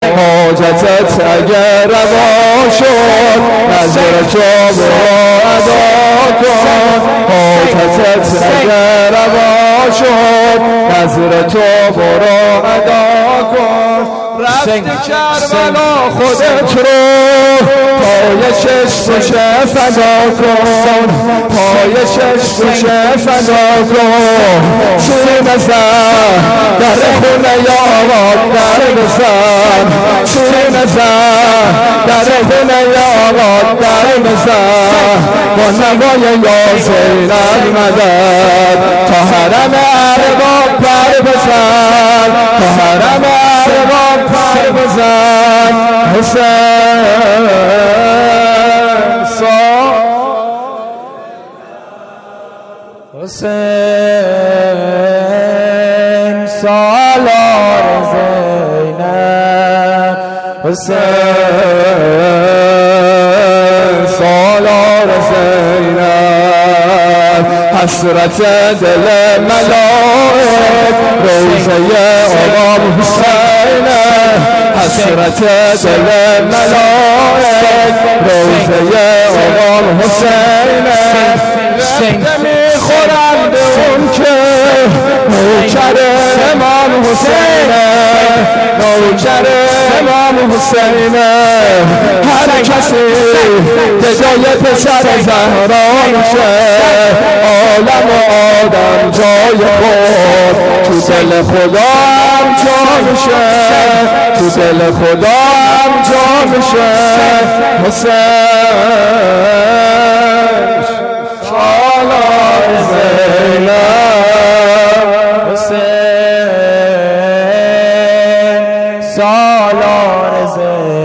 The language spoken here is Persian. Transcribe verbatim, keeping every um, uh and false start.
حاجتت اگر روا شد نظر تو برو ادا کن حاجتت اگر روا شد نظر تو برو ادا کن رفتی کربلا خودت رو پای چشمش فدا کن پای چشمش فدا کن سینه زن در خونه یارات در بزن سینه زن در خونه یارات در بزن با نوای یا زینب مدد تا حرم ارباب پر بزن تا حرم ارباب پر بزن حسین سا حسین سالار زینب حسین سالار زینب حسرت دل ملائک روزه امام حسین حسرت دل ملائک روزه امام حسین رفته میخورند اون که نوکر امام حسین نوکر امام حسین هر کسی جای پسر زهرا میشه عالم و آدم جای خود تو دل خدا هم جا میشه تو دل خدا هم جا میشه حسین سالار زینب حسین سالار زینب